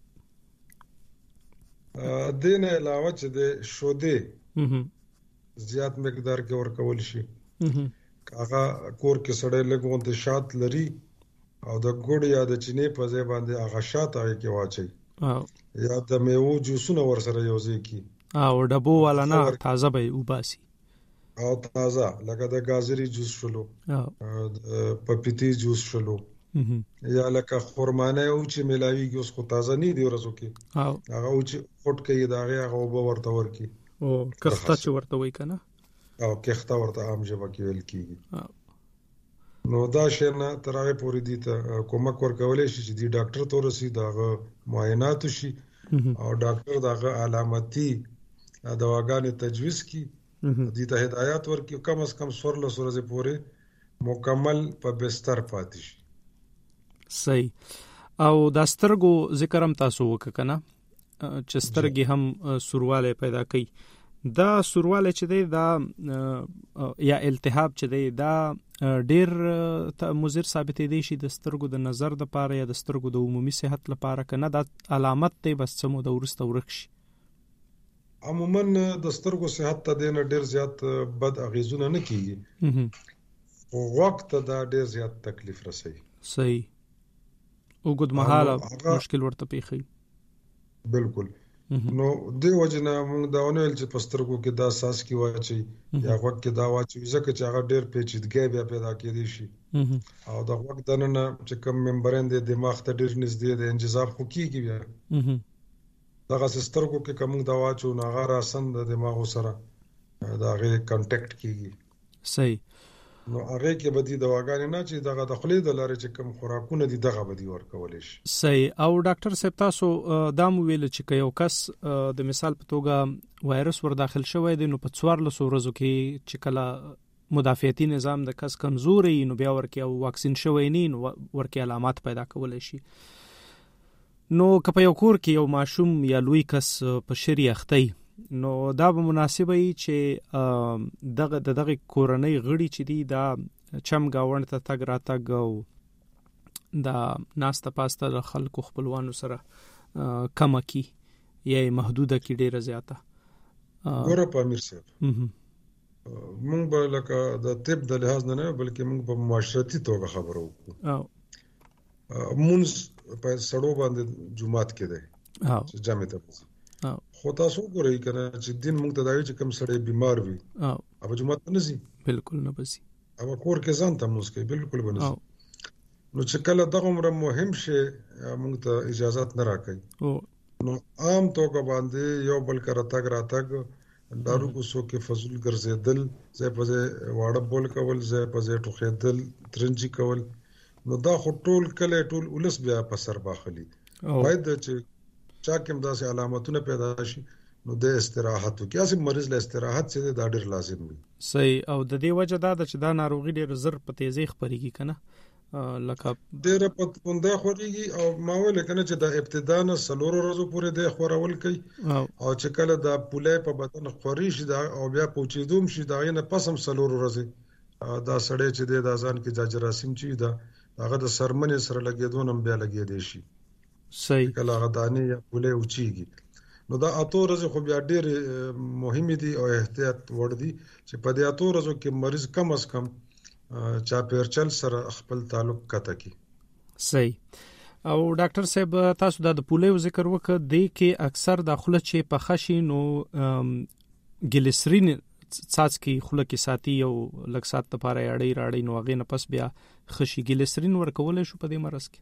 دینه علاوه چې د شوده زیات مقدار کې ورکول شي هغه کور کې سړی لګون د شات لري او د ګوډ یا د چینه په ځای باندې هغه شات هغه کې واچي یا د میوه جوسونه ورسره یوځي کی او ډبو والا نه تازه به وباسي او تازه لکه د گازري جوس شلو پپیتی جوس شلو یا لکه خرمانه او چې ملاویږي اوس خو تازه نه دی ورسو کې هغه او چې فټ کې داغه هغه وب ورته ورکی او کخته چې ورته وای کنه او کخته ورته عام ژبه کې ویل کیږي نو دا شنه ترغه پوری دي ته کومک ورکولې شي چې دی ډاکټر ته ورسي داغه معاینات شي او ډاکټر داغه علامتي دواګانې تجویز کی دي ته هدایت ورکي کم از کم 16 ورځې پورې مکمل په بستر پاتې شي صحیح او د سترګو ذکر هم تاسو وکړه چې سترګې هم سورواله پیدا کوي دا سورواله چې دی دا یا التهاب چې دی دا ډیر مضر ثابتې دي شي د سترګو د نظر د پاره یا د سترګو د عمومي صحت لپاره کنه دا علامت دی بس سمو د ورسته ورکشي عموما د سترګو صحت ته دینه ډیر زیات بد اغیزونه نه کیږي او وخت دا ډیر زیات تکلیف رسي صحیح وګد مهاله مشکل ورته پیخي بالکل نو دی وجنه موږ دا ونویل چې پسترګو کې دا ساس کی واچي یا وخت کې دا واچي ځکه چې هغه ډېر پیچیدګي بیا پیدا کېدی شي او دا وخت دنه چې کوم ممبرین د دماغ ته ډېر نږدې د انجذاب خو کیږي بیا دا سترګو کې کوم دا واچو نه غاره سند د دماغ سره دا غي کانټیکټ کیږي صحیح نو هغه کې بدی دواګانې نه چې دغه د خولې د لارې چې کوم خوراکونه دي دغه بدی ورکول شي صحیح او ډاکټر صاحب تاسو دا مو ویل چې یو کس د مثال په توګه وایرس ور داخل شوی دی نو په 14 ورځو کې چې کله مدافعتي نظام د کس کمزوري نو بیا ورکه او واکسین شوی نه نو ورکه علامات پیدا کول شي نو که په یو کور کې یو ماشوم یا لوی کس په شری اختی نو دا به مناسبه وي چې دغه کورنۍ غړي چې دي دا چم گاوند ته تګ راتګ او دا ناسته پاسته د خلکو خپلوانو سره کم کی یا محدوده کی ډیره زیاته ګوره په امیر صاحب مونږ به لکه د طب د لحاظ نه بلکې مونږ په معاشرتي توګه خبرو وکړو مونږ په سړو باندې جمعات کې دی چې جامع ته خو تاسو ګورئ کنه چې دین مونږ ته دا چې کوم سړی بیمار وي او جمعات نه زی بالکل نه بسی او کور کې ځان ته موږ کې بالکل بنځي نو چې کله دغه عمر مهم شي موږ ته اجازه نه راکړي نو عام توګه باندې یو بل کراتګ راتګ دارو کو سو کې فضل ګرځیدل زه په واړه بول کول زه په ټوخیدل ترنجي کول نو دا خټول کله ټول ولس بیا په سر باخلي باید چې چا کوم داسې علامتونه پیدا شي نو د استراحت کې اسې مریض له استراحت څخه دا ډېر لازم وي صحیح او د دې وجه دا چې دا ناروغي ډېر زر په تیزی خپريږي کنه لکه ډېر په پونده خوريږي او ما ویل کنه چې د ابتدا نه سلور ورځې پورې د خورول کوي او چې کله د پوله په بدن خوري شي دا او بیا پوچیدوم شي دا نه پسم سلور ورځې دا سړی چې د ځان کې د جراثیم چي دا هغه د سرمنې سره لګیدون هم بیا لګی دی شي صحیح کله غدانی یا پوله اوچیږي نو دا اته ورځې خو بیا ډېر مهم دي او احتیاط وړ دي چې په دې اته ورځو کې مریض کم از کم چا پیرچل سره خپل تعلق کته کی صحیح او ډاکټر صاحب تاسو د پولیو ذکر وکړ د کې اکثر داخله چې په خشي نو ګلیسرین څاڅکي خله کې ساتي او لږ سات لپاره اړې راړې نو هغه نه پس بیا خشي ګلیسرین ورکول شو په دې مرز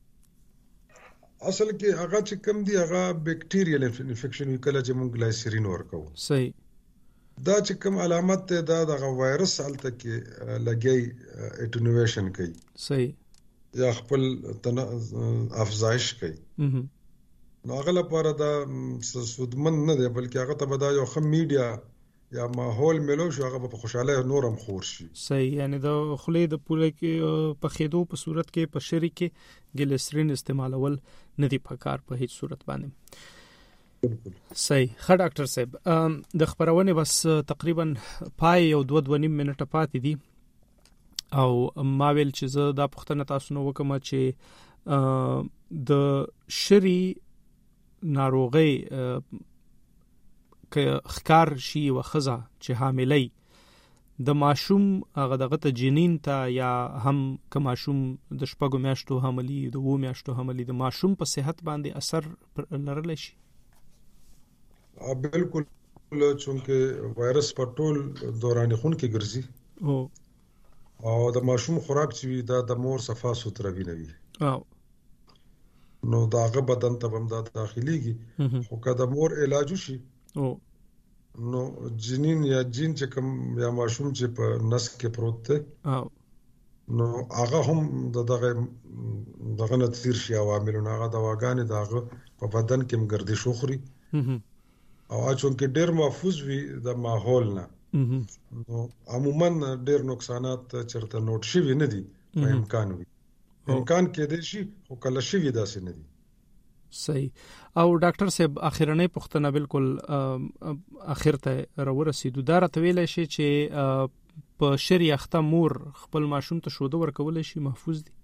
کې اصل کې هغه چې کم دی هغه بیکټیریل انفیکشن وکړه چې موږ ګلیسرین ورکو صحیح دا چې کوم علامت ته دا د وایرس حالت کې لګي اټینویشن کوي صحیح یا خپل افزایش کوي نو هغه لپاره دا سودمن نه دی بلکې هغه ته دا یو خم میډیا یا ماحول ملو شو هغه په خوشاله نورم خور شي صحیح یعنی د خلې د پوله کې په خېدو په صورت کې په شری کې ګلیسرین استعمالول نه دی پکار په هیڅ صورت باندې صحیح ښه ډاکټر صاحب د خبرونه بس تقریبا پای یو 2.5 منټه پاتې دي او ما ویل چې زه دا پوښتنه تاسو نو وکم چې د شری ناروغي ک خکار شي وخزه چې حاملې د ماشوم هغه دغه جنین ته یا هم ک ماشوم د شپږو میاشتو حملي د 2 میاشتو حملي د ماشوم په صحت باندې اثر لرلی شي بالکل چونکه وایرس په ټول دوران خون کې ګرځي او د ماشوم خوراک چې دا د مور صفا سوتره وي نو داغه بدن ته هم دا داخليږي خو که د مور علاج شي نو جنین یا جین چې کوم یا ماشوم چې په نس کې پروت دی نو هغه هم دغه نتیر شي عواملونه هغه دواګانې داغه په بدن کې هم ګردش وخوري او اچون کې ډېر محفوظ وي د ماحول نه نو عموما ډېر نقصانات چرته نوٹ شوي نه دي په امکان وي امکان کې دي شي خو کله شوي داسې نه دي صحیح او ډاکټر صاحب اخیرنۍ پوښتنه بالکل اخر ته راورسېدو دا راته ویلی شي چې په شری اخته مور خپل ماشوم ته شوده ورکول شي محفوظ دي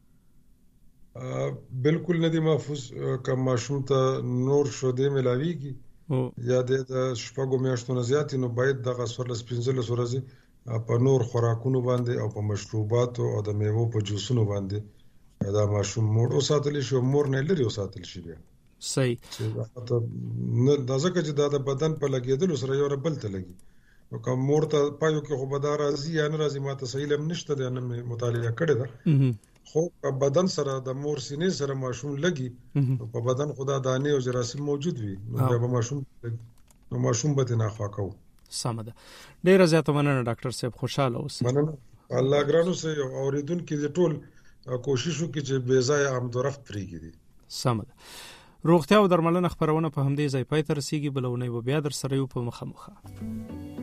بالکل نه دي محفوظ که ماشوم ته نور شوده ملاويږي یا د شپږو میاشتو نه زیات نو باید دغه 15 ورځې په نور خوراکونو باندې او په مشروبات او د میوو په جوسونو باندې دا ماشوم مور اوساتل شي مور نه لري اوساتل شي بیا صحیح نه دا ځکه چې دا د بدن په لګیدل سره یو بل ته لګي نو کوم مور ته پایو کې خو به دا راځي یا نه راځي ماته صحیح لم نشته دا نه مطالعه کړې ده خو بدن سره د مور سینې سره ماشوم لګي په بدن خدا دانه او جراثیم موجود وي نو به ماشوم به نه خواکو سمده ډیره زیاته مننه ډاکټر صاحب خوشاله اوسئ مننه الله ګرانو سه اوریدونکو دې ټول کوشش وکړي چې بے ځای آمدورفت پریږدي سمده روغتیا او درملنه خبرونه په همدې ځای پای ته رسیدي بلونه بیا در سره یو په مخه